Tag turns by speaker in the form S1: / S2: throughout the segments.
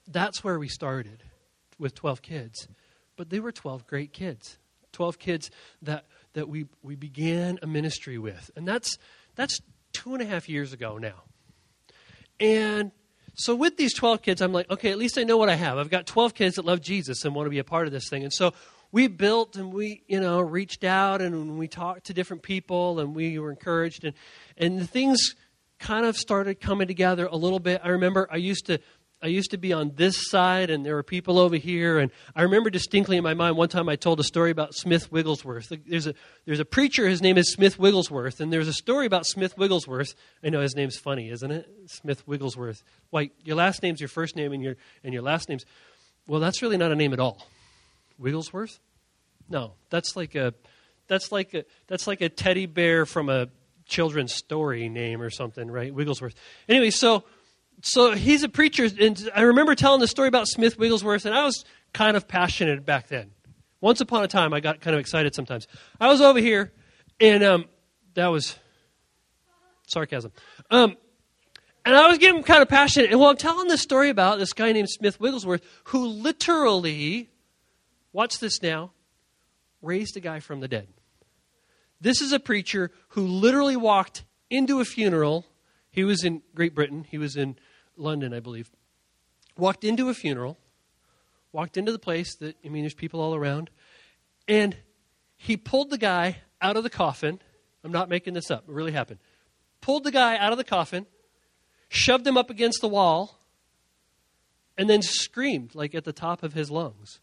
S1: that's where we started with 12 kids. But they were 12 great kids. 12 kids that we began a ministry with. And that's 2.5 years ago now. And so with these 12 kids, I'm like, okay, at least I know what I have. I've got 12 kids that love Jesus and want to be a part of this thing. And so we built and we, reached out and we talked to different people and we were encouraged. And the things kind of started coming together a little bit. I remember I used to be on this side and there were people over here. And I remember distinctly in my mind, one time I told a story about Smith Wigglesworth. There's a preacher, his name is Smith Wigglesworth. And there's a story about Smith Wigglesworth. I know his name's funny, isn't it? Smith Wigglesworth. Why, your last name's your first name and your last name's, well, that's really not a name at all. Wigglesworth? No, that's like a teddy bear from a children's story name or something, right? Wigglesworth. Anyway, so he's a preacher, and I remember telling the story about Smith Wigglesworth, and I was kind of passionate back then. Once upon a time, I got kind of excited sometimes. I was over here, and that was sarcasm. And I was getting kind of passionate, and I'm telling this story about this guy named Smith Wigglesworth, who literally, watch this now, raised a guy from the dead. This is a preacher who literally walked into a funeral. He was in Great Britain. He was in London, I believe. Walked into a funeral. Walked into the place there's people all around. And he pulled the guy out of the coffin. I'm not making this up. It really happened. Pulled the guy out of the coffin, shoved him up against the wall, and then screamed like at the top of his lungs.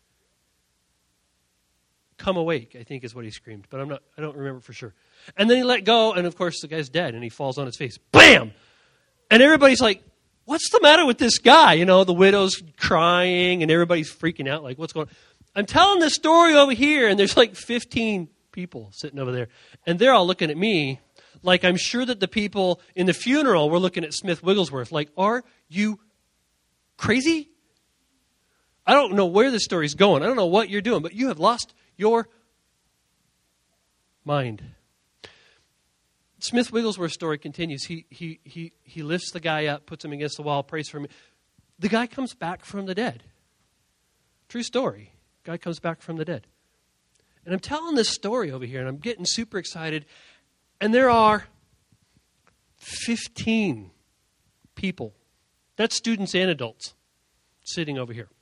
S1: Come awake, I think is what he screamed, but I don't remember for sure. And then he let go, and of course the guy's dead, and he falls on his face. Bam! And everybody's like, what's the matter with this guy? The widow's crying, and everybody's freaking out, like, what's going on? I'm telling this story over here, and there's like 15 people sitting over there, and they're all looking at me like I'm sure that the people in the funeral were looking at Smith Wigglesworth like, are you crazy? I don't know where this story's going. I don't know what you're doing, but you have lost your mind. Smith Wigglesworth's story continues. He lifts the guy up, puts him against the wall, prays for him. The guy comes back from the dead. True story. Guy comes back from the dead. And I'm telling this story over here, and I'm getting super excited. And there are 15 people. That's students and adults sitting over here.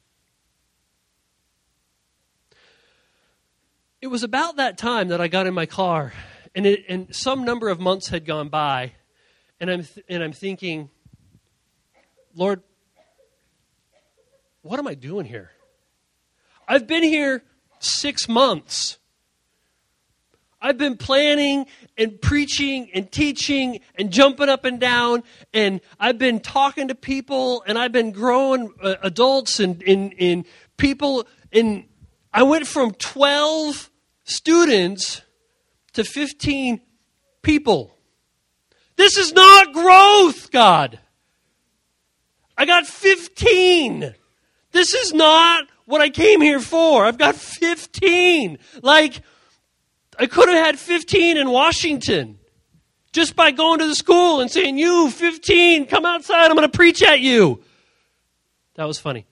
S1: It was about that time that I got in my car, and some number of months had gone by, and I'm thinking, Lord, what am I doing here? I've been here 6 months. I've been planning and preaching and teaching and jumping up and down, and I've been talking to people, and I've been growing adults and people, and I went from 12 students to 15 people. This is not growth, God. I got 15. This is not what I came here for. I've got 15. Like, I could have had 15 in Washington just by going to the school and saying, you 15, come outside, I'm going to preach at you. That was funny.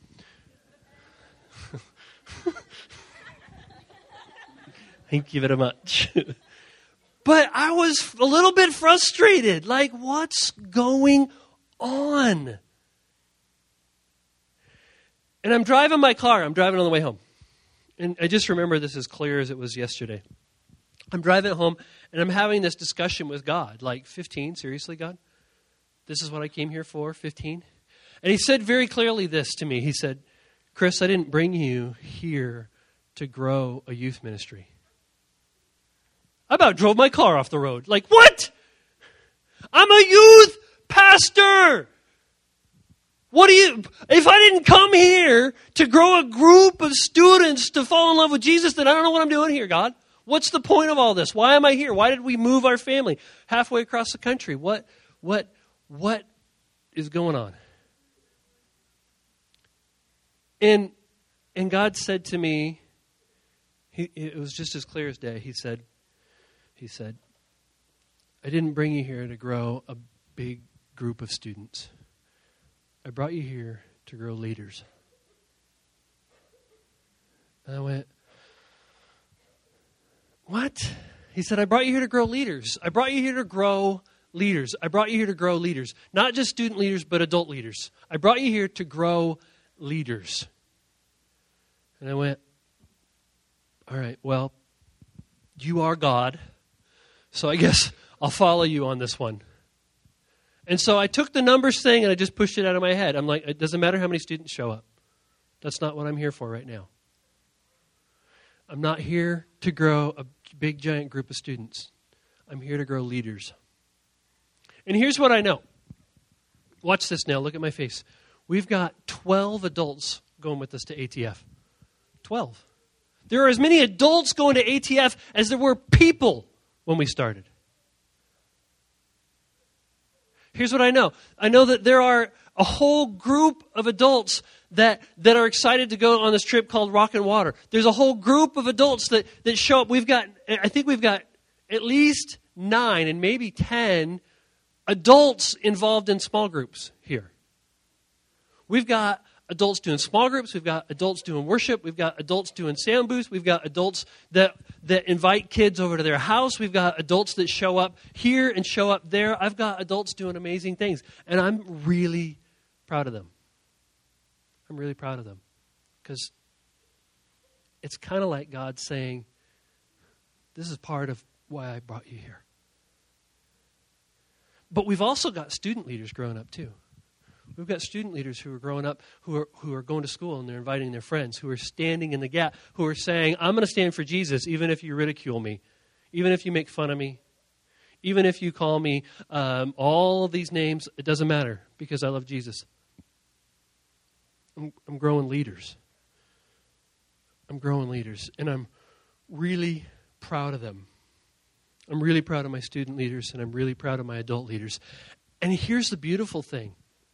S1: Thank you very much. But I was a little bit frustrated. Like, what's going on? And I'm driving my car. I'm driving on the way home. And I just remember this as clear as it was yesterday. I'm driving home, and I'm having this discussion with God. Like, 15? Seriously, God? This is what I came here for? 15? And he said very clearly this to me. He said, Chris, I didn't bring you here to grow a youth ministry. I about drove my car off the road. Like, what? I'm a youth pastor. If I didn't come here to grow a group of students to fall in love with Jesus, then I don't know what I'm doing here, God. What's the point of all this? Why am I here? Why did we move our family halfway across the country? What is going on? And God said to me, it was just as clear as day. He said, I didn't bring you here to grow a big group of students. I brought you here to grow leaders. And I went, what? He said, I brought you here to grow leaders. I brought you here to grow leaders. I brought you here to grow leaders. Not just student leaders, but adult leaders. I brought you here to grow leaders. And I went, all right, well, you are God, so I guess I'll follow you on this one. And so I took the numbers thing and I just pushed it out of my head. I'm like, it doesn't matter how many students show up. That's not what I'm here for right now. I'm not here to grow a big, giant group of students. I'm here to grow leaders. And here's what I know. Watch this now. Look at my face. We've got 12 adults going with us to ATF. 12. There are as many adults going to ATF as there were people when we started. Here's what I know. I know that there are a whole group of adults that are excited to go on this trip called Rock and Water. There's a whole group of adults that show up. I think we've got at least 9 and maybe 10 adults involved in small groups here. We've got adults doing small groups. We've got adults doing worship. We've got adults doing sound booths. We've got adults that invite kids over to their house. We've got adults that show up here and show up there. I've got adults doing amazing things. And I'm really proud of them. I'm really proud of them. Because it's kind of like God saying, this is part of why I brought you here. But we've also got student leaders growing up too. We've got student leaders who are growing up, who are going to school and they're inviting their friends, who are standing in the gap, who are saying, I'm going to stand for Jesus even if you ridicule me, even if you make fun of me, even if you call me all of these names. It doesn't matter because I love Jesus. I'm growing leaders. I'm growing leaders, and I'm really proud of them. I'm really proud of my student leaders, and I'm really proud of my adult leaders. And here's the beautiful thing.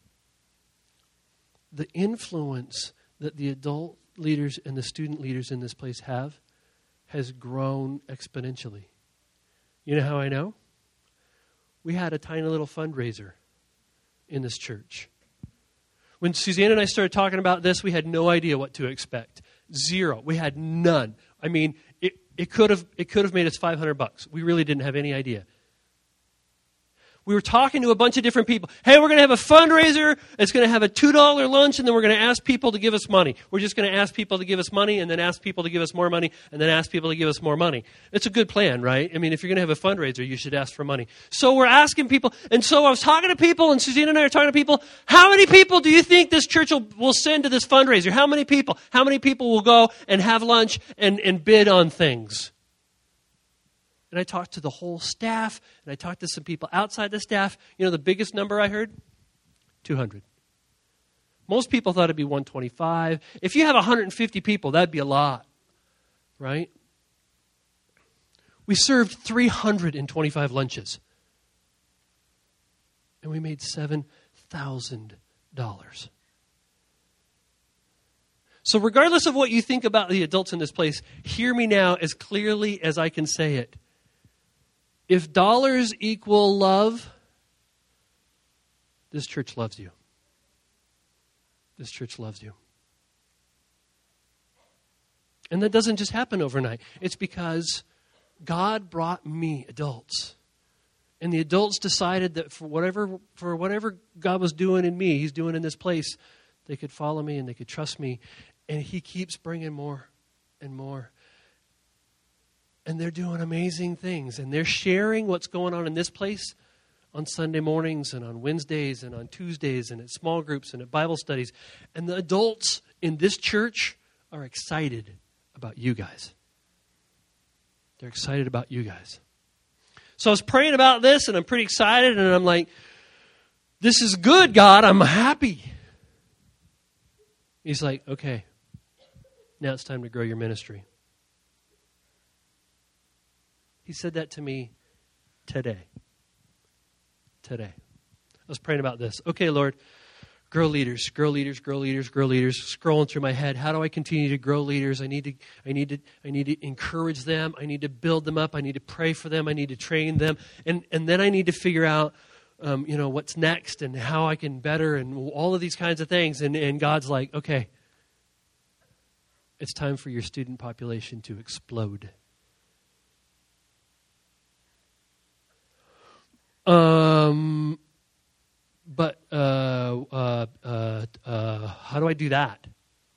S1: The influence that the adult leaders and the student leaders in this place have has grown exponentially. You know how I know? We had a tiny little fundraiser in this church. When Suzanne and I started talking about this, we had no idea what to expect. Zero. We had none. I mean, it could have made us $500. We really didn't have any idea. We were talking to a bunch of different people. Hey, we're going to have a fundraiser. It's going to have a $2 lunch, and then we're going to ask people to give us money. We're just going to ask people to give us money, and then ask people to give us more money, and then ask people to give us more money. It's a good plan, right? I mean, if you're going to have a fundraiser, you should ask for money. So we're asking people, and so I was talking to people, and Suzanne and I are talking to people. How many people do you think this church will send to this fundraiser? How many people? How many people will go and have lunch and bid on things? And I talked to the whole staff, and I talked to some people outside the staff. You know the biggest number I heard? 200. Most people thought it'd be 125. If you have 150 people, that'd be a lot, right? We served 325 lunches. And we made $7,000. So regardless of what you think about the adults in this place, hear me now as clearly as I can say it. If dollars equal love, this church loves you. This church loves you. And that doesn't just happen overnight. It's because God brought me adults. And the adults decided that for whatever God was doing in me, He's doing in this place, they could follow me and they could trust me. And He keeps bringing more and more. And they're doing amazing things. And they're sharing what's going on in this place on Sunday mornings and on Wednesdays and on Tuesdays and at small groups and at Bible studies. And the adults in this church are excited about you guys. They're excited about you guys. So I was praying about this and I'm pretty excited. And I'm like, this is good, God. I'm happy. He's like, okay, now it's time to grow your ministry. He said that to me today. Today. I was praying about this. Okay, Lord, grow leaders, grow leaders, grow leaders, grow leaders. Scrolling through my head, how do I continue to grow leaders? I need to encourage them. I need to build them up. I need to pray for them. I need to train them. And then I need to figure out what's next and how I can better and all of these kinds of things. And God's like, okay, it's time for your student population to explode. But how do I do that?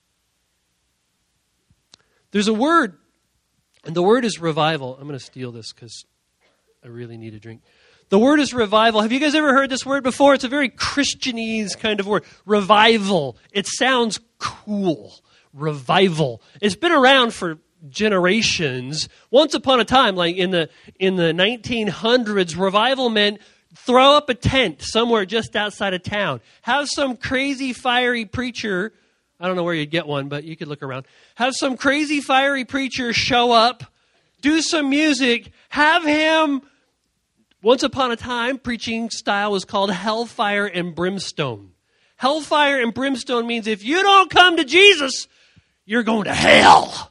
S1: There's a word, and the word is revival. I'm going to steal this because I really need a drink. The word is revival. Have you guys ever heard this word before? It's a very Christianese kind of word. Revival. It sounds cool. Revival. It's been around for generations. Once upon a time, like in the 1900s, revival meant throw up a tent somewhere just outside of town. Have some crazy, fiery preacher. I don't know where you'd get one, but you could look around. Have some crazy, fiery preacher show up, do some music, have him. Once upon a time, preaching style was called hellfire and brimstone. Hellfire and brimstone means if you don't come to Jesus, you're going to hell.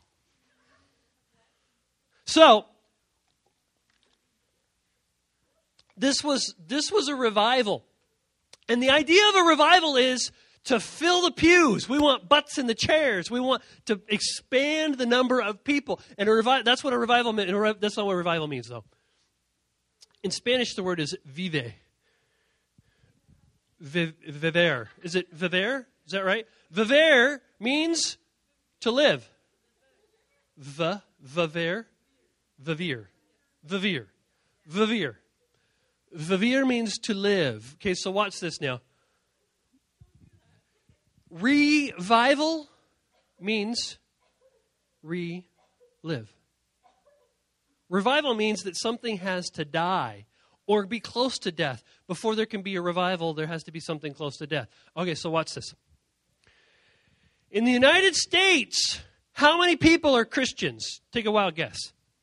S1: So, this was a revival. And the idea of a revival is to fill the pews. We want butts in the chairs. We want to expand the number of people. And that's what a revival means. That's not what revival means, though. In Spanish, the word is vive. Viver. Is it viver? Is that right? Viver means to live. Viver. Vivir. Vivir. Vivir. Vivir means to live. Okay, so watch this now. Revival means relive. Revival means that something has to die or be close to death. Before there can be a revival, there has to be something close to death. Okay, so watch this. In the United States, how many people are Christians? Take a wild guess.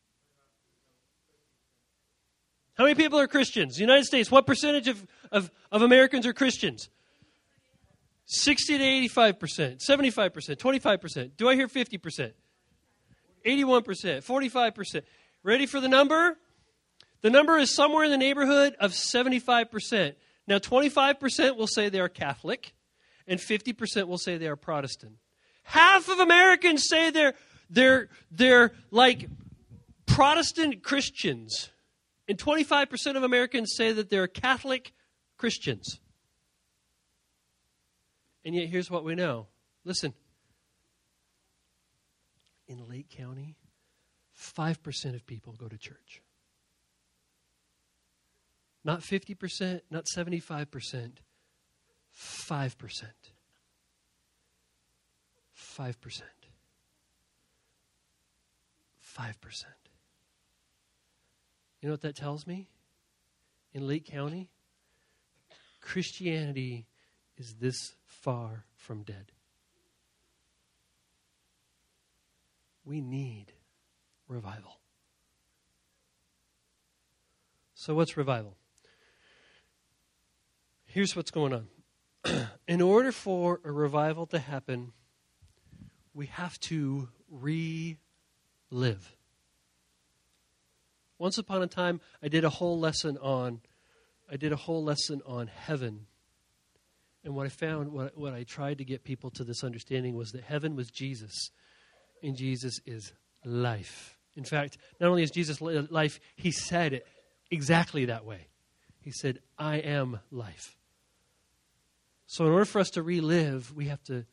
S1: How many people are Christians? The United States, what percentage of Americans are Christians? 60 to 85%, 75%, 25%. Do I hear 50%? 81%, 45%. Ready for the number? The number is somewhere in the neighborhood of 75%. Now, 25% will say they are Catholic, and 50% will say they are Protestant. Half of Americans say they're like Protestant Christians, and 25% of Americans say that they're Catholic Christians. And yet, here's what we know. Listen. In Lake County, 5% of people go to church. Not 50%, not 75%, 5%. 5%. 5%. You know what that tells me? In Lake County, Christianity is this far from dead. We need revival. So what's revival? Here's what's going on. In order for a revival to happen, we have to relive. Once upon a time, I did a whole lesson on heaven. And what I found, what I tried to get people to this understanding was that heaven was Jesus, and Jesus is life. In fact, not only is Jesus life, he said it exactly that way. He said, I am life. So in order for us to relive, we have to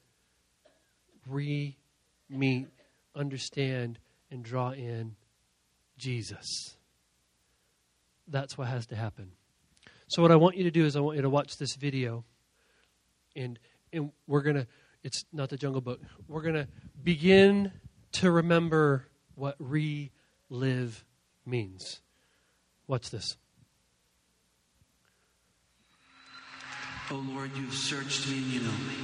S1: re-meet, understand, and draw in Jesus. That's what has to happen. So what I want you to do is I want you to watch this video. And we're going to, it's not the Jungle Book, we're going to begin to remember what relive means. Watch this.
S2: Oh Lord, you've searched me and you know me.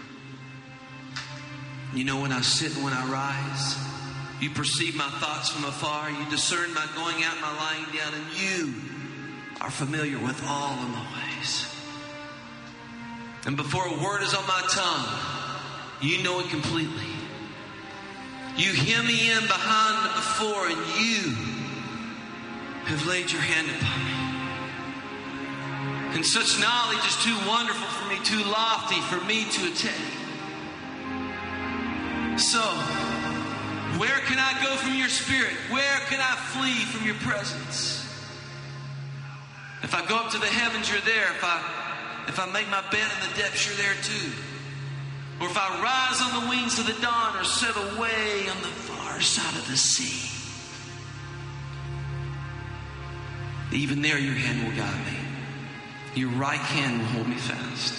S2: You know when I sit and when I rise. You perceive my thoughts from afar. You discern my going out and my lying down. And you are familiar with all of my ways. And before a word is on my tongue, you know it completely. You hem me in behind and before, and you have laid your hand upon me. And such knowledge is too wonderful for me, too lofty for me to attain. So, where can I go from your Spirit? Where can I flee from your presence? If I go up to the heavens, you're there. If I make my bed in the depths, you're there too. Or if I rise on the wings of the dawn or set away on the far side of the sea, even there your hand will guide me. Your right hand will hold me fast.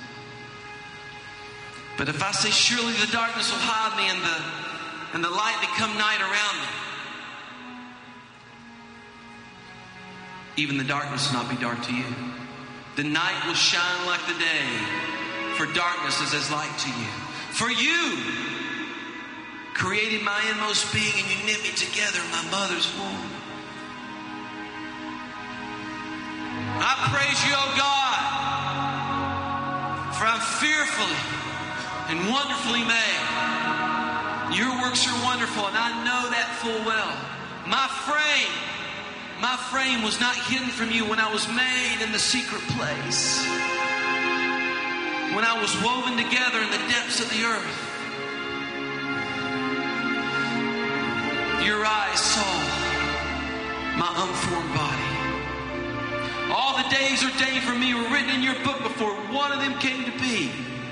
S2: But if I say, surely the darkness will hide me and the light become night around me, even the darkness will not be dark to you. The night will shine like the day, for darkness is as light to you. For you created my inmost being, and you knit me together in my mother's womb. I praise you, O God, for I'm fearfully and wonderfully made. Your works are wonderful, and I know that full well. My frame was not hidden from you when I was made in the secret place, when I was woven together in the depths of the earth. Your eyes saw my unformed body. All the days ordained for me were written in your book before one of them came to be.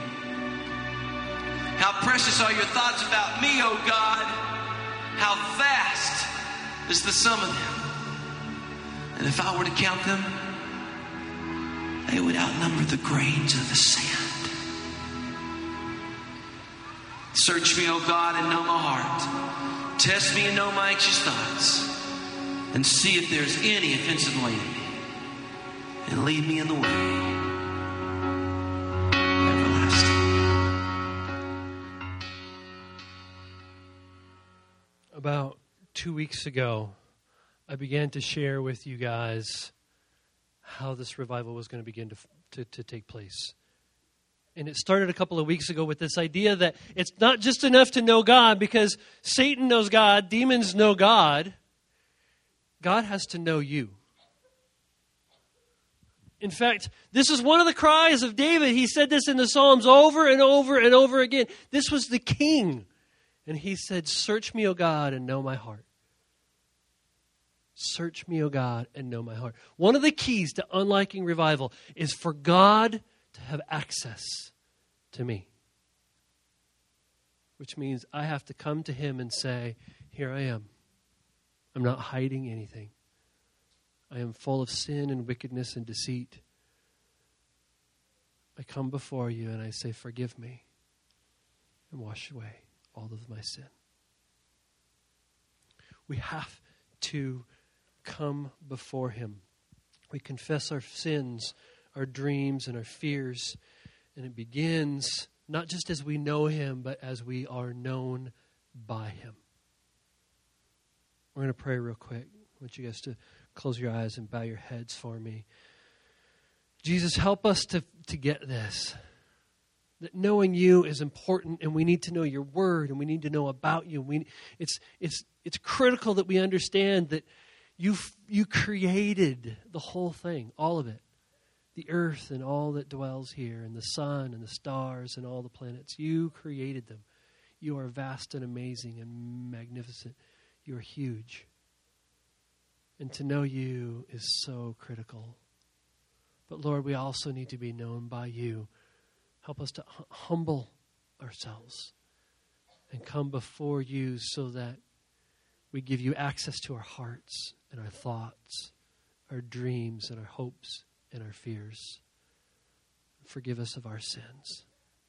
S2: How precious are your thoughts about me, O God. How vast is the sum of them. And if I were to count them, they would outnumber the grains of the sand. Search me, O God, and know my heart. Test me and know my anxious thoughts. And see if there's any offensive way in me. And lead me in the way everlasting.
S1: About 2 weeks ago, I began to share with you guys how this revival was going to begin to take place. And it started a couple of weeks ago with this idea that it's not just enough to know God, because Satan knows God, demons know God. God has to know you. In fact, this is one of the cries of David. He said this in the Psalms over and over and over again. This was the king. And he said, search me, O God, and know my heart. Search me, O God, and know my heart. One of the keys to unlocking revival is for God to have access to me. Which means I have to come to him and say, here I am. I'm not hiding anything. I am full of sin and wickedness and deceit. I come before you and I say, forgive me and wash away all of my sin. We have to come before him. We confess our sins, our dreams, and our fears. And it begins not just as we know him, but as we are known by him. We're going to pray real quick. I want you guys to close your eyes and bow your heads for me. Jesus, help us to get this. That knowing you is important, and we need to know your word, and we need to know about you. It's critical that we understand that you created the whole thing, all of it. The earth and all that dwells here, and the sun and the stars and all the planets. You created them. You are vast and amazing and magnificent. You are huge. And to know you is so critical. But Lord, we also need to be known by you. Help us to humble ourselves and come before you so that we give you access to our hearts and our thoughts, our dreams and our hopes and our fears. Forgive us of our sins.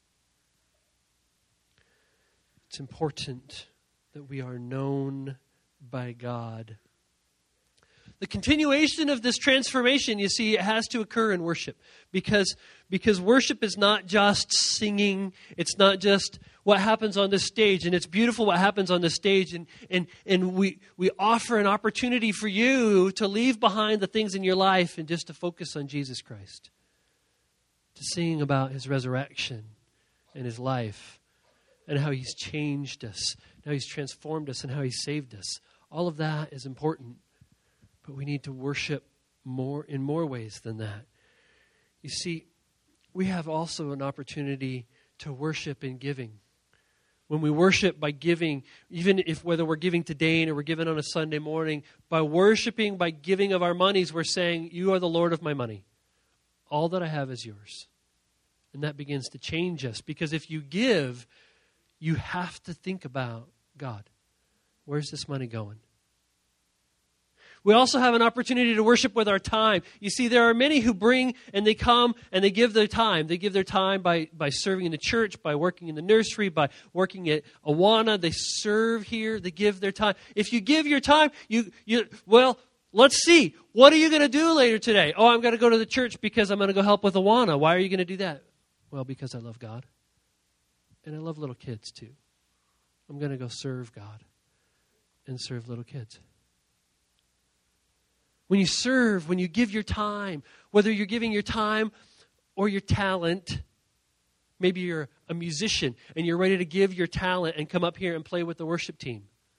S1: It's important that we are known by God. The continuation of this transformation, you see, it has to occur in worship. Because worship is not just singing. It's not just what happens on this stage. And it's beautiful what happens on this stage. And we offer an opportunity for you to leave behind the things in your life and just to focus on Jesus Christ. To sing about his resurrection and his life. And how he's changed us. How he's transformed us and how he's saved us. All of that is important. But we need to worship more in more ways than that. You see, we have also an opportunity to worship in giving. When we worship by giving, even if whether we're giving today or we're giving on a Sunday morning, by worshiping, by giving of our monies, we're saying, you are the Lord of my money. All that I have is yours. And that begins to change us. Because if you give, you have to think about God. Where's this money going? We also have an opportunity to worship with our time. You see, there are many who bring and they come and they give their time. They give their time by serving in the church, by working in the nursery, by working at Awana. They serve here. They give their time. If you give your time, well, let's see. What are you going to do later today? Oh, I'm going to go to the church because I'm going to go help with Awana. Why are you going to do that? Well, because I love God. And I love little kids too. I'm going to go serve God and serve little kids. When you serve, when you give your time, whether you're giving your time or your talent, maybe you're a musician and you're ready to give your talent and come up here and play with the worship team.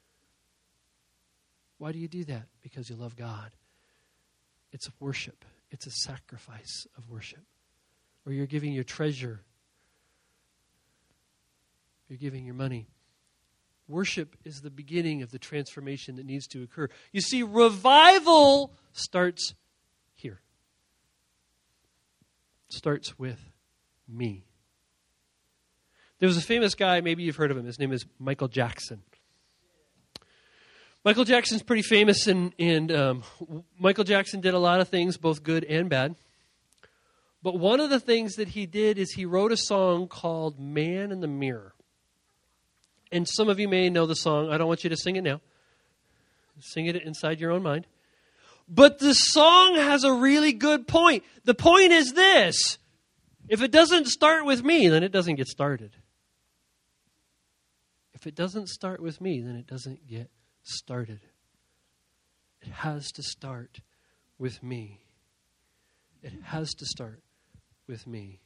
S1: Why do you do that? Because you love God. It's worship. It's a sacrifice of worship. Or you're giving your treasure. You're giving your money. Worship is the beginning of the transformation that needs to occur. You see, revival starts here. It starts with me. There was a famous guy, maybe you've heard of him. His name is Michael Jackson. Michael Jackson's pretty famous, and Michael Jackson did a lot of things, both good and bad. But one of the things that he did is he wrote a song called Man in the Mirror. And some of you may know the song. I don't want you to sing it now. Sing it inside your own mind. But the song has a really good point. The point is this. If it doesn't start with me, then it doesn't get started. If it doesn't start with me, then it doesn't get started. It has to start with me. It has to start with me.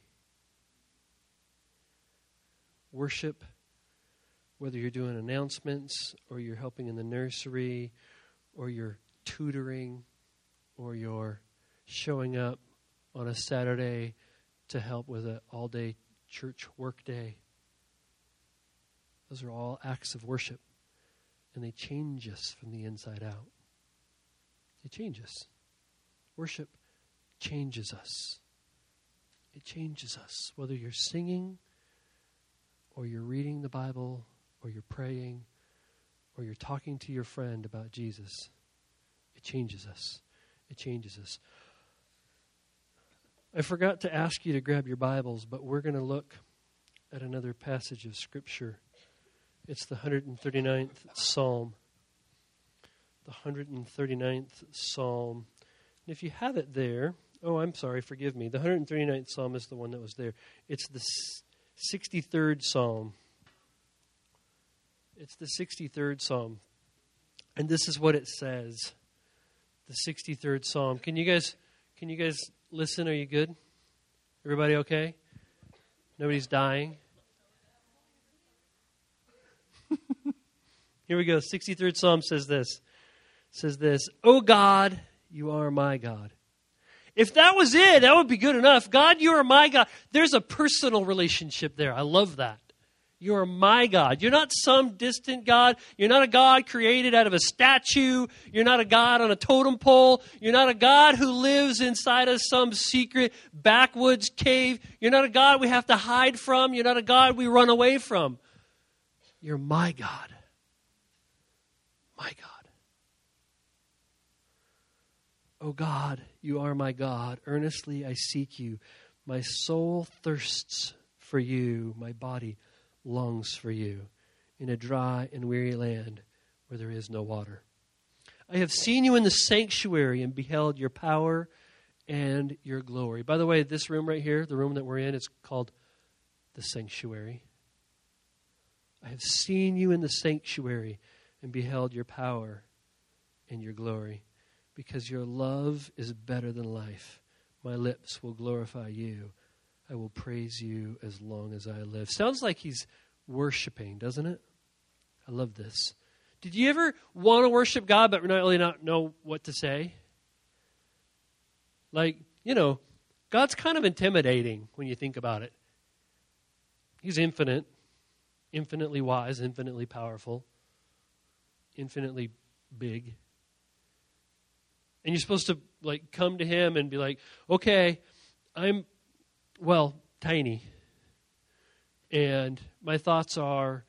S1: Worship, whether you're doing announcements or you're helping in the nursery or you're tutoring or you're showing up on a Saturday to help with an all-day church work day. Those are all acts of worship, and they change us from the inside out. They change us. Worship changes us. It changes us. Whether you're singing or you're reading the Bible or you're praying, or you're talking to your friend about Jesus, it changes us. It changes us. I forgot to ask you to grab your Bibles, but we're going to look at another passage of Scripture. It's the 139th Psalm. The 139th Psalm. And if you have it there, I'm sorry, forgive me. The 139th Psalm is the one that was there. It's the 63rd Psalm. It's the 63rd Psalm. And this is what it says. The 63rd Psalm. Can you guys listen? Are you good? Everybody okay? Nobody's dying? Here we go. 63rd Psalm says this. "O God, you are my God." If that was it, that would be good enough. God, you are my God. There's a personal relationship there. I love that. You are my God. You're not some distant God. You're not a God created out of a statue. You're not a God on a totem pole. You're not a God who lives inside of some secret backwoods cave. You're not a God we have to hide from. You're not a God we run away from. You're my God. My God. O God, you are my God. Earnestly I seek you. My soul thirsts for you. My body longs for you in a dry and weary land where there is no water. I have seen you in the sanctuary and beheld your power and your glory. By the way, this room right here, the room that we're in, is called the sanctuary. I have seen you in the sanctuary and beheld your power and your glory. Because your love is better than life, my lips will glorify you. I will praise you as long as I live. Sounds like he's worshiping, doesn't it? I love this. Did you ever want to worship God but not know what to say? Like, God's kind of intimidating when you think about it. He's infinite, infinitely wise, infinitely powerful, infinitely big. And you're supposed to come to him and be like, okay, I'm, tiny. And my thoughts are,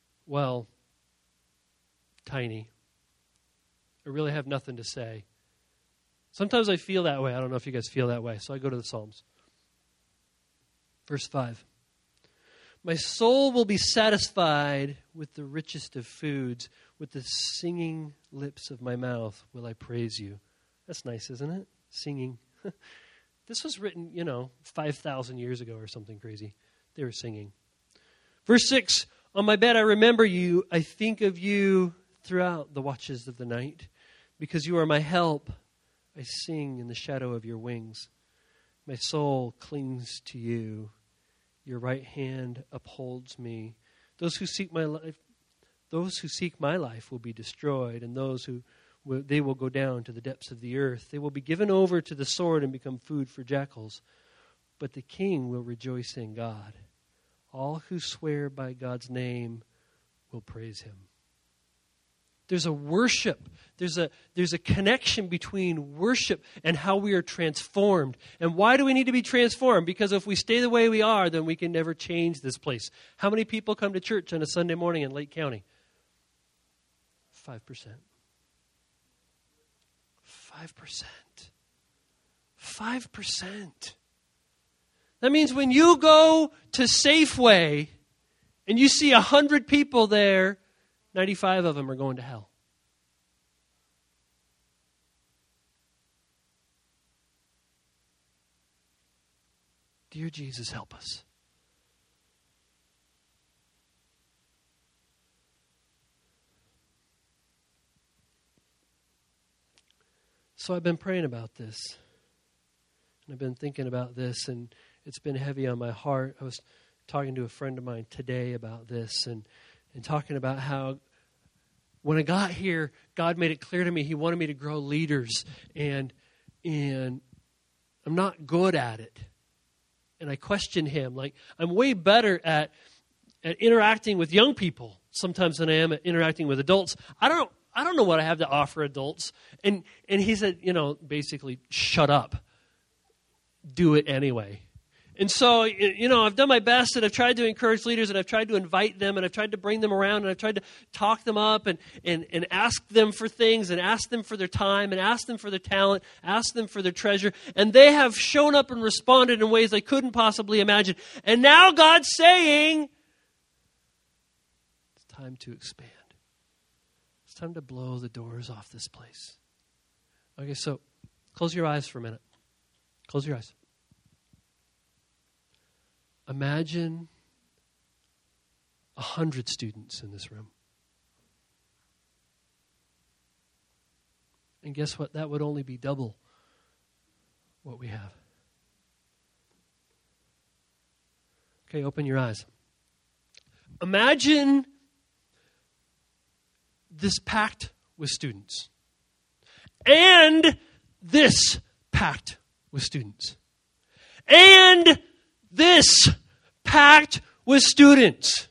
S1: tiny. I really have nothing to say. Sometimes I feel that way. I don't know if you guys feel that way. So I go to the Psalms. Verse 5. My soul will be satisfied with the richest of foods. With the singing lips of my mouth will I praise you. That's nice, isn't it? Singing. This was written, 5,000 years ago or something crazy. They were singing. Verse 6. On my bed I remember you. I think of you throughout the watches of the night. Because you are my help. I sing in the shadow of your wings. My soul clings to you. Your right hand upholds me. Those who seek my life will be destroyed, and they will go down to the depths of the earth. They will be given over to the sword and become food for jackals. But the king will rejoice in God. All who swear by God's name will praise him. There's a worship. There's a connection between worship and how we are transformed. And why do we need to be transformed? Because if we stay the way we are, then we can never change this place. How many people come to church on a Sunday morning in Lake County? 5%. 5%. 5%. That means when you go to Safeway and you see 100 people there, 95 of them are going to hell. Dear Jesus, help us. So I've been praying about this. And I've been thinking about this, and it's been heavy on my heart. I was talking to a friend of mine today about this, and talking about how when I got here, God made it clear to me He wanted me to grow leaders, and I'm not good at it. And I questioned Him. I'm way better at interacting with young people sometimes than I am at interacting with adults. I don't know what I have to offer adults. And He said, basically, shut up. Do it anyway. And so, I've done my best, and I've tried to encourage leaders, and I've tried to invite them, and I've tried to bring them around, and I've tried to talk them up and ask them for things, and ask them for their time, and ask them for their talent, ask them for their treasure. And they have shown up and responded in ways I couldn't possibly imagine. And now God's saying, it's time to expand. It's time to blow the doors off this place. Okay, so close your eyes for a minute. Close your eyes. Imagine 100 students in this room. And guess what? That would only be double what we have. Okay, open your eyes. Imagine this packed with students. And this packed with students. And this packed with students.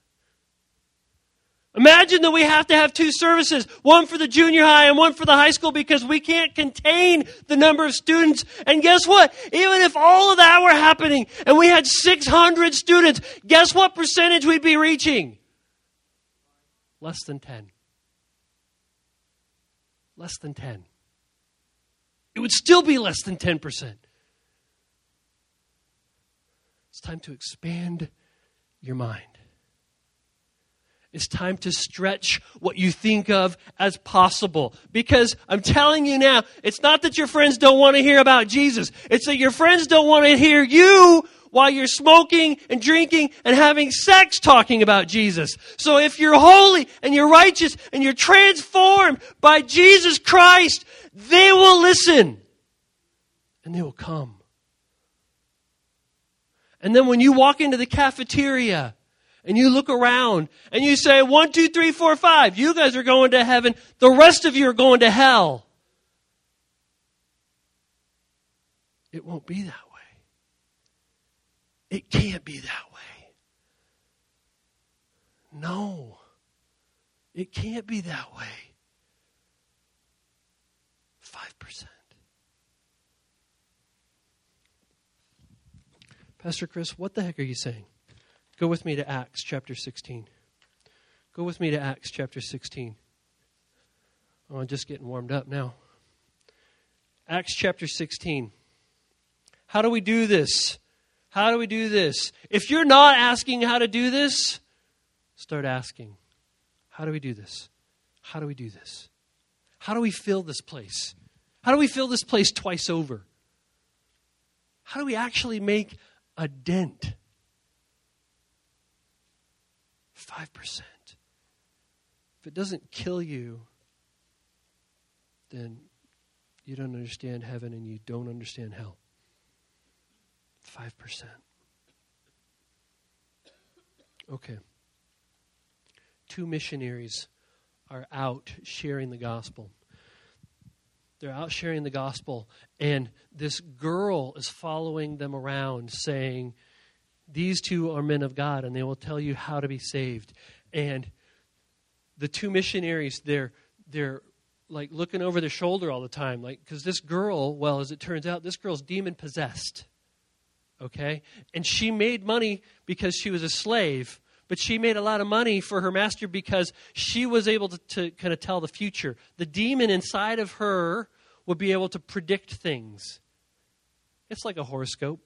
S1: Imagine that we have to have 2 services, one for the junior high and one for the high school, because we can't contain the number of students. And guess what? Even if all of that were happening and we had 600 students, guess what percentage we'd be reaching? Less than 10. Less than 10. It would still be less than 10%. It's time to expand your mind. It's time to stretch what you think of as possible. Because I'm telling you now, it's not that your friends don't want to hear about Jesus. It's that your friends don't want to hear you while you're smoking and drinking and having sex talking about Jesus. So if you're holy and you're righteous and you're transformed by Jesus Christ, they will listen and they will come. And then when you walk into the cafeteria and you look around and you say, 1, 2, 3, 4, 5, you guys are going to heaven. The rest of you are going to hell. It won't be that way. It can't be that way. No. It can't be that way. 5%. Pastor Chris, what the heck are you saying? Go with me to Acts chapter 16. Go with me to Acts chapter 16. Oh, I'm just getting warmed up now. Acts chapter 16. How do we do this? How do we do this? If you're not asking how to do this, start asking. How do we do this? How do we do this? How do we fill this place? How do we fill this place twice over? How do we actually make a dent? 5%. If it doesn't kill you, then you don't understand heaven and you don't understand hell. 5%. Okay. 2 missionaries are out sharing the gospel. They're out sharing the gospel, and this girl is following them around saying, these 2 are men of God, and they will tell you how to be saved. And the 2 missionaries, they're like looking over their shoulder all the time, like, because this girl, well, as it turns out, this girl's demon possessed. Okay? And she made money because she was a slave, but she made a lot of money for her master because she was able to kind of tell the future. The demon inside of her would be able to predict things. It's like a horoscope.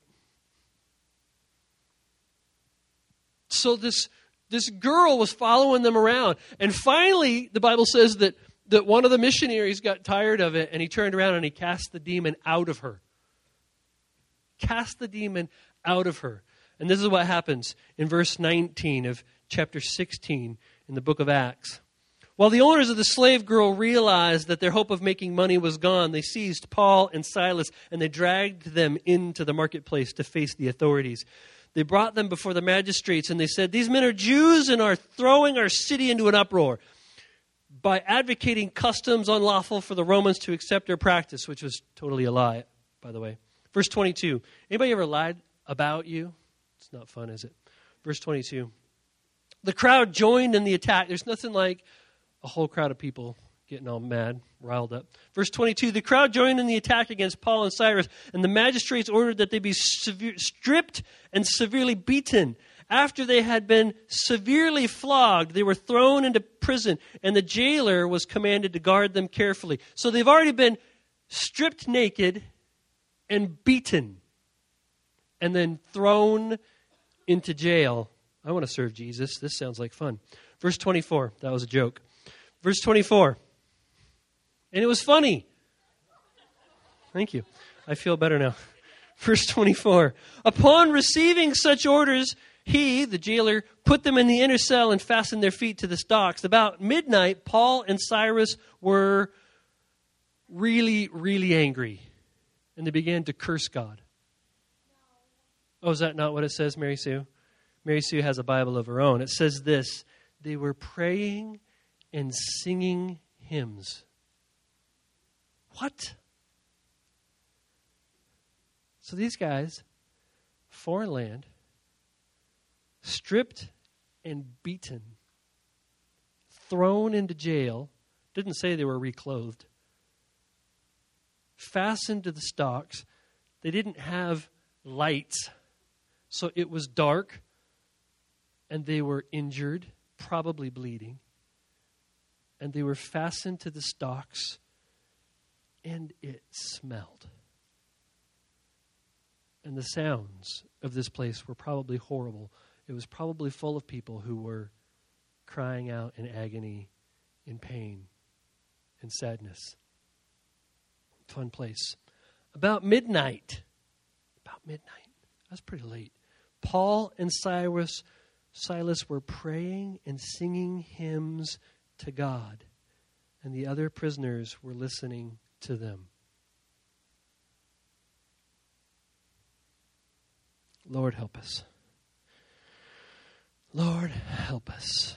S1: So this girl was following them around. And finally, the Bible says that one of the missionaries got tired of it, and he turned around and he cast the demon out of her. Cast the demon out of her. And this is what happens in verse 19 of chapter 16 in the book of Acts. While the owners of the slave girl realized that their hope of making money was gone, they seized Paul and Silas and they dragged them into the marketplace to face the authorities. They brought them before the magistrates and they said, "These men are Jews and are throwing our city into an uproar by advocating customs unlawful for the Romans to accept their practice," which was totally a lie, by the way. Verse 22. Anybody ever lied about you? It's not fun, is it? Verse 22. The crowd joined in the attack. There's nothing like a whole crowd of people getting all mad, riled up. Verse 22. The crowd joined in the attack against Paul and Silas, and the magistrates ordered that they be stripped and severely beaten. After they had been severely flogged, they were thrown into prison, and the jailer was commanded to guard them carefully. So they've already been stripped naked and beaten, and then thrown into jail. I want to serve Jesus. This sounds like fun. Verse 24. That was a joke. Verse 24. And it was funny. Thank you. I feel better now. Verse 24. Upon receiving such orders, he, the jailer, put them in the inner cell and fastened their feet to the stocks. About midnight, Paul and Silas were really, really angry. And they began to curse God. Oh, is that not what it says, Mary Sue? Mary Sue has a Bible of her own. It says this: they were praying and singing hymns. What? So these guys, foreign land, stripped and beaten, thrown into jail, didn't say they were reclothed, fastened to the stocks. They didn't have lights, so it was dark, and they were injured, probably bleeding, and they were fastened to the stocks, and it smelled. And the sounds of this place were probably horrible. It was probably full of people who were crying out in agony, in pain, in sadness. Fun place. About midnight, that's pretty late, Paul and Silas were praying and singing hymns to God, and the other prisoners were listening to them. Lord, help us. Lord, help us.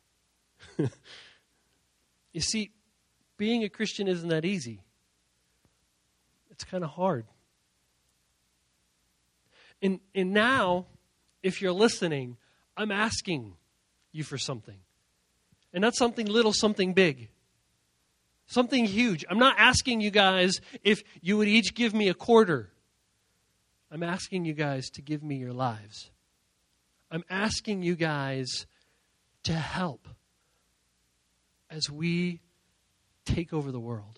S1: You see, being a Christian isn't that easy. It's kind of hard. And now, if you're listening, I'm asking you for something. And not something little, something big. Something huge. I'm not asking you guys if you would each give me a quarter. I'm asking you guys to give me your lives. I'm asking you guys to help as we take over the world.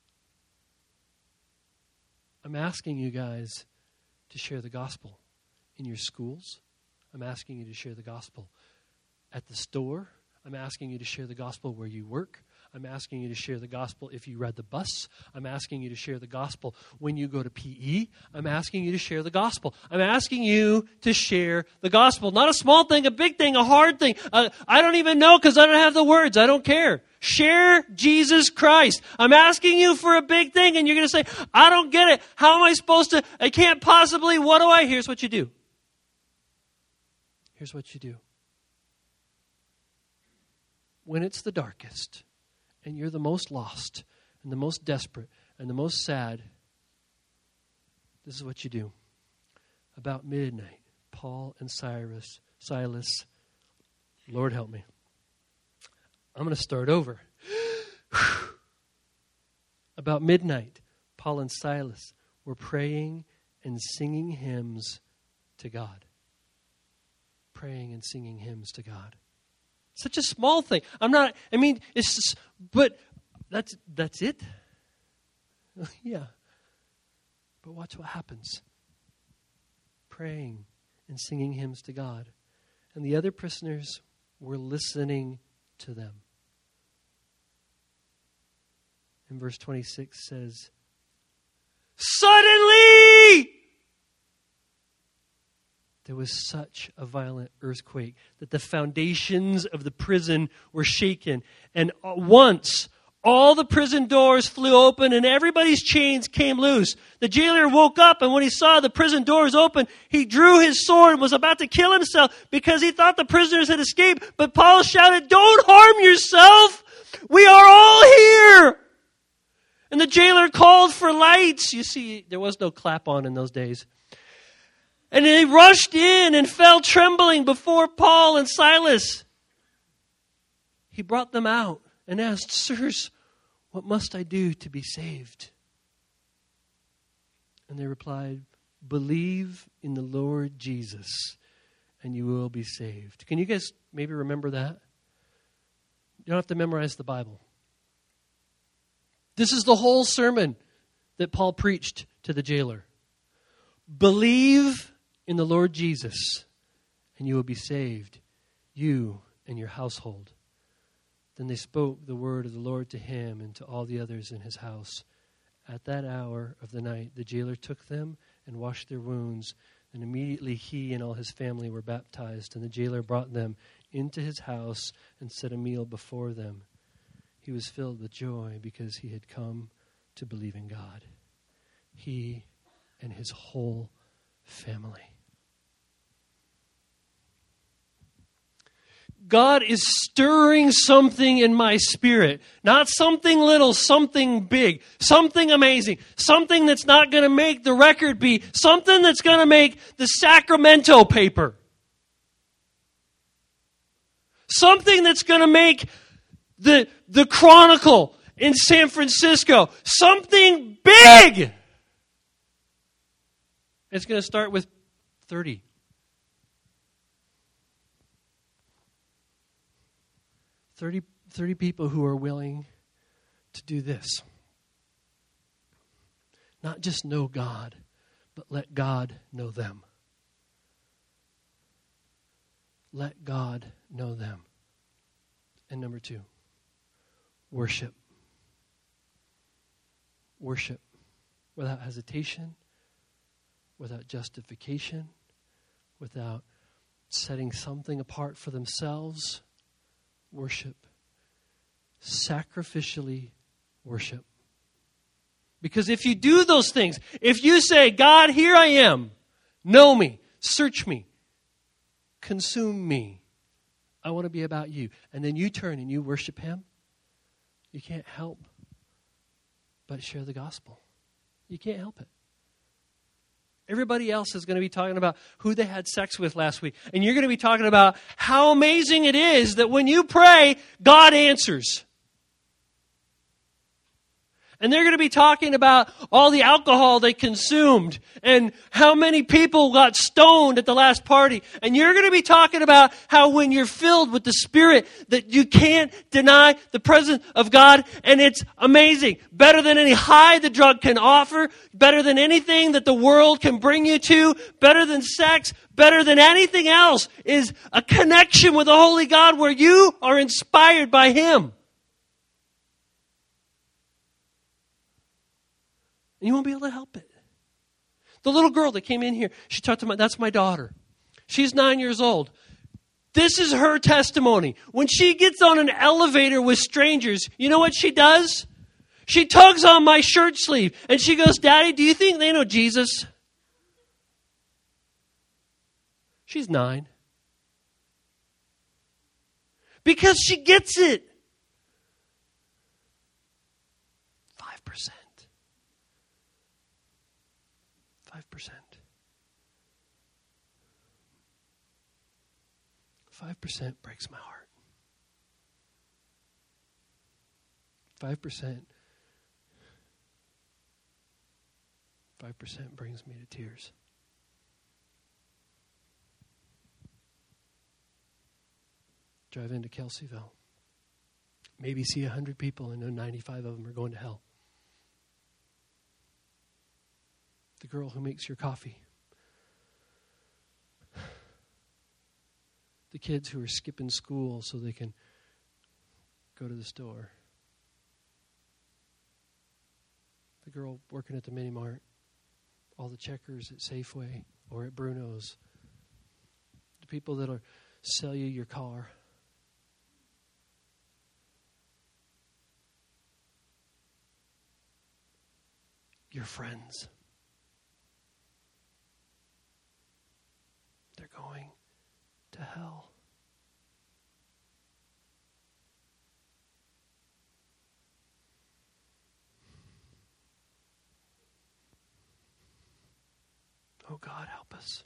S1: I'm asking you guys to share the gospel in your schools. I'm asking you to share the gospel at the store. I'm asking you to share the gospel where you work. I'm asking you to share the gospel if you ride the bus. I'm asking you to share the gospel when you go to PE. I'm asking you to share the gospel. I'm asking you to share the gospel. Not a small thing, a big thing, a hard thing. I don't even know because I don't have the words. I don't care. Share Jesus Christ. I'm asking you for a big thing and you're going to say, I don't get it. How am I supposed to? I can't possibly. What do I? Here's what you do. Here's what you do. When it's the darkest and you're the most lost and the most desperate and the most sad, this is what you do. About midnight, Paul and Silas, Lord help me. I'm going to start over. About midnight, Paul and Silas were praying and singing hymns to God. Praying and singing hymns to God. Such a small thing. It's just, but that's it? Yeah. But watch what happens. Praying and singing hymns to God. And the other prisoners were listening to them. And verse 26 says, suddenly there was such a violent earthquake that the foundations of the prison were shaken. And once all the prison doors flew open and everybody's chains came loose. The jailer woke up, and when he saw the prison doors open, he drew his sword and was about to kill himself because he thought the prisoners had escaped. But Paul shouted, "Don't harm yourself! We are all here!" And the jailer called for lights. You see, there was no clap on in those days. And he rushed in and fell trembling before Paul and Silas. He brought them out and asked, "Sirs, what must I do to be saved?" And they replied, "Believe in the Lord Jesus, and you will be saved." Can you guys maybe remember that? You don't have to memorize the Bible. This is the whole sermon that Paul preached to the jailer. Believe in the Lord Jesus, and you will be saved, you and your household. Then they spoke the word of the Lord to him and to all the others in his house. At that hour of the night, the jailer took them and washed their wounds, and immediately he and all his family were baptized, and the jailer brought them into his house and set a meal before them. He was filled with joy because he had come to believe in God, he and his whole family. God is stirring something in my spirit. Not something little, something big, something amazing, something that's not going to make the record be, something that's going to make the Sacramento paper. Something that's going to make the Chronicle in San Francisco. Something big. It's going to start with 30. 30 people who are willing to do this. Not just know God, but let God know them. Let God know them. And number 2, worship. Worship without hesitation, without justification, without setting something apart for themselves. Worship. Sacrificially worship. Because if you do those things, if you say, "God, here I am, know me, search me, consume me, I want to be about you," and then you turn and you worship him, you can't help but share the gospel. You can't help it. Everybody else is going to be talking about who they had sex with last week. And you're going to be talking about how amazing it is that when you pray, God answers. And they're going to be talking about all the alcohol they consumed and how many people got stoned at the last party. And you're going to be talking about how when you're filled with the Spirit that you can't deny the presence of God. And it's amazing. Better than any high the drug can offer. Better than anything that the world can bring you to. Better than sex. Better than anything else is a connection with the Holy God where you are inspired by Him. And you won't be able to help it. The little girl that came in here, she talked to that's my daughter. She's 9 years old. This is her testimony. When she gets on an elevator with strangers, you know what she does? She tugs on my shirt sleeve and she goes, Daddy, do you think they know Jesus? She's 9. Because she gets it. 5%. 5% breaks my heart. 5% brings me to tears. Drive into Kelseyville. Maybe see 100 people and know 95 of them are going to hell. The girl who makes your coffee. The kids who are skipping school so they can go to the store. The girl working at the mini mart. All the checkers at Safeway or at Bruno's. The people that'll sell you your car. Your friends. They're going to hell. Oh God, help us.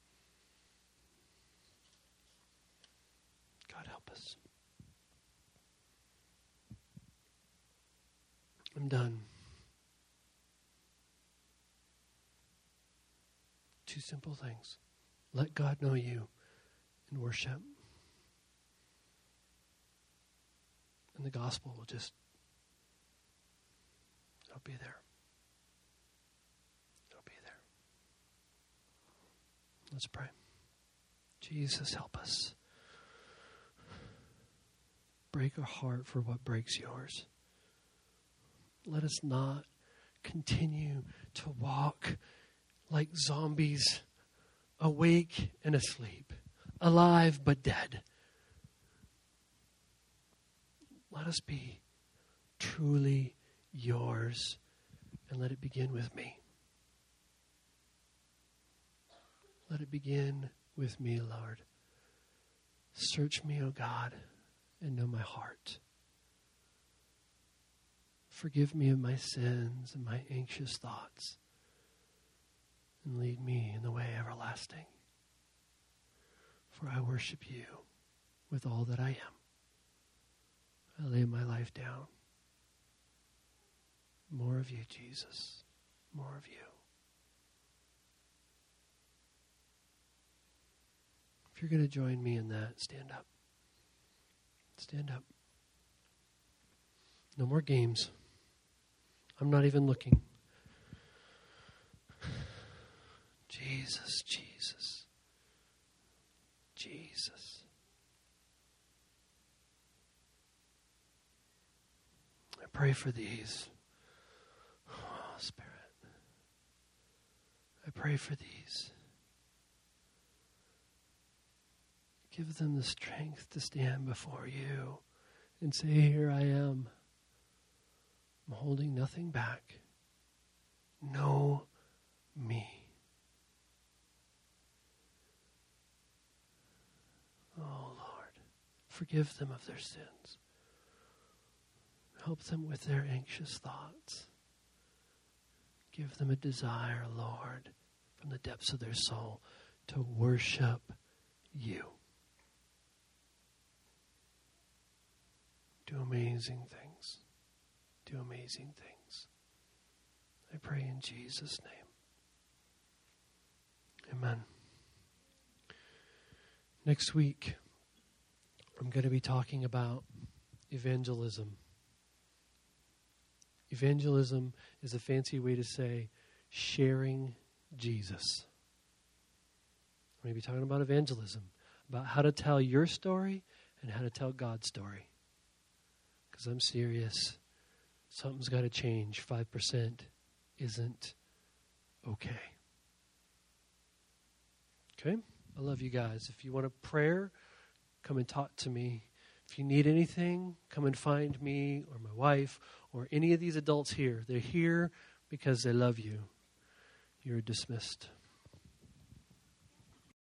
S1: God, help us. I'm done. 2 simple things. Let God know you in worship. And the gospel will just, it'll be there. It'll be there. Let's pray. Jesus, help us. Break our heart for what breaks yours. Let us not continue to walk like zombies, awake and asleep, alive but dead. Let us be truly yours, and let it begin with me. Let it begin with me, Lord. Search me, O God, and know my heart. Forgive me of my sins and my anxious thoughts, and lead me in the way everlasting. For I worship you with all that I am. I lay my life down. More of you, Jesus. More of you. If you're going to join me in that, stand up. Stand up. No more games. I'm not even looking. Jesus, Jesus, Jesus. I pray for these. Oh, Spirit. I pray for these. Give them the strength to stand before you and say, here I am. I'm holding nothing back. Know me. Oh, Lord, forgive them of their sins. Help them with their anxious thoughts. Give them a desire, Lord, from the depths of their soul to worship you. Do amazing things. Do amazing things. I pray in Jesus' name. Amen. Next week, I'm going to be talking about evangelism. Evangelism is a fancy way to say sharing Jesus. I'm going to be talking about evangelism, about how to tell your story and how to tell God's story. Because I'm serious. Something's got to change. 5% isn't okay. Okay? I love you guys. If you want a prayer, come and talk to me. If you need anything, come and find me or my wife or any of these adults here. They're here because they love you. You're dismissed.